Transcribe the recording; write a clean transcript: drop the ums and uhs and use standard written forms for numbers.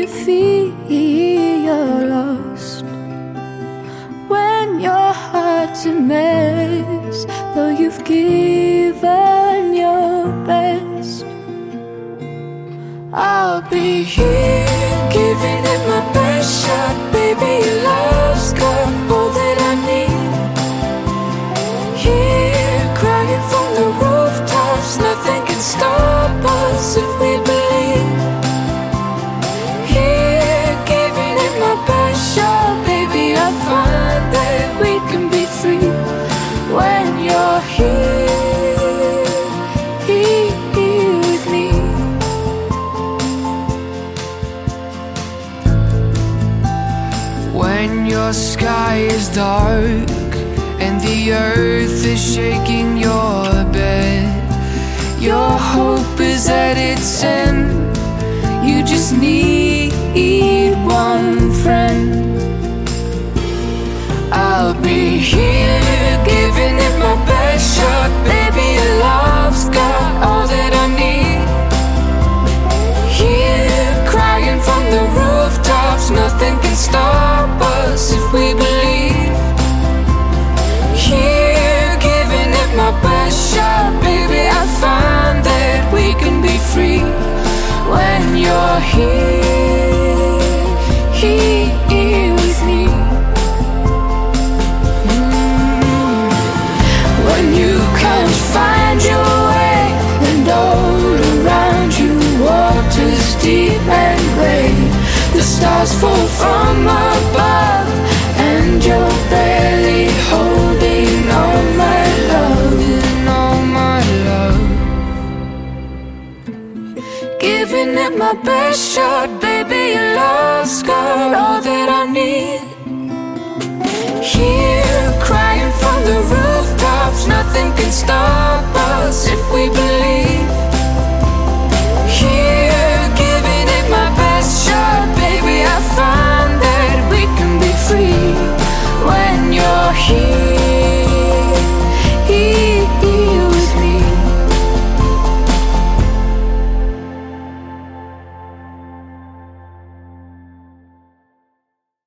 you feel lost, when your heart's a mess, though you've given your best, I'll be here, giving it my best shot. Baby, your love's got all that I need. Here, crying from the rooftops, nothing can stop us if we believe. Here, giving it my best shot. Baby, I find that we can be free when you're here with me. When your sky is dark and the earth is shaking your bed, your hope is at its end. You just need one friend. I'll be here, giving it my best shot. Baby, your love's got all that I need. Here, crying from the rooftops, nothing can stop us if we believe. Here, giving it my best shot. Baby, I find that we can be free when you're here with me. When you can't find your way and all around you water's deep and grey, the stars fall from above and you're barely holding all my love, all my love. Giving it my best shot, baby, your love's got all that I need. Here, crying from the rooftops, nothing can stop us if we believe.